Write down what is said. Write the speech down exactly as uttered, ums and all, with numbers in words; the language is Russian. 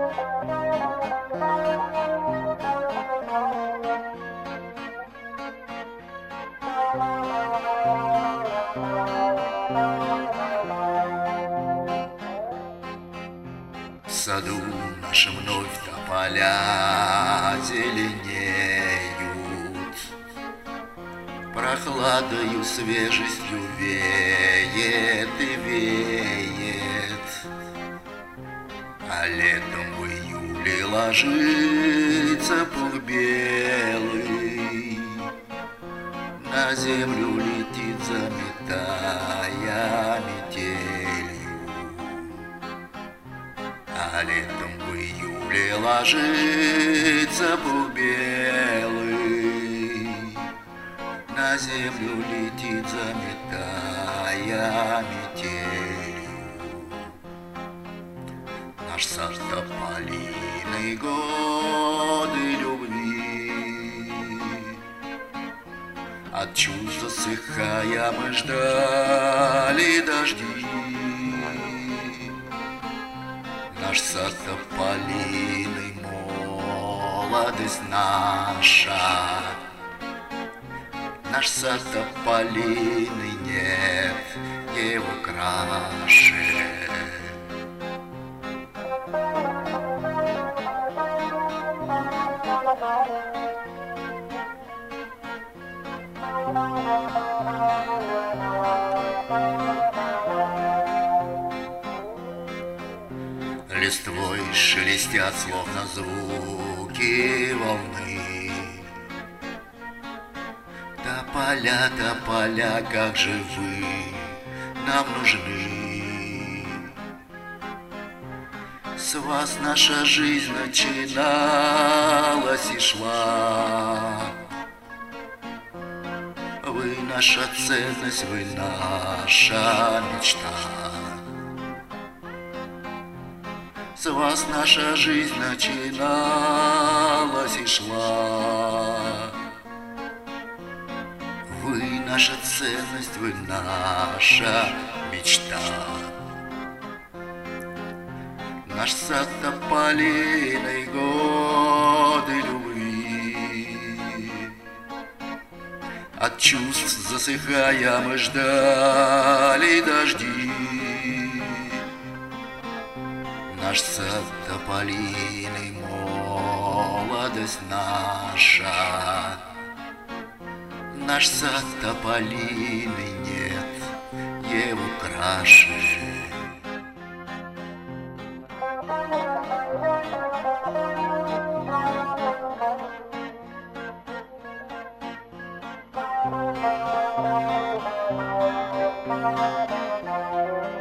В саду нашем вновь тополя зеленеют, прохладою, свежестью веет и веет, а летом в июле ложится пух белый, на землю летит, заметая метелью. А летом в июле ложится пух белый, на землю летит, заметая метелью. Наш сад тополиный, годы любви, от чувств засыхая мы ждали дожди. Наш сад тополиный, молодость наша, наш сад тополиный, нет его краше. Листвой шелестят, словно звуки волны, тополя, тополя, как же вы нам нужны. С вас наша жизнь начиналась и шла. Вы наша ценность, вы наша мечта. С вас наша жизнь начиналась и шла. Вы наша ценность, вы наша мечта. Наш сад тополиный, годы любви, от чувств засыхая мы ждали дожди. Наш сад тополиный, молодость наша, наш сад тополиный, нет его краше. Thank you.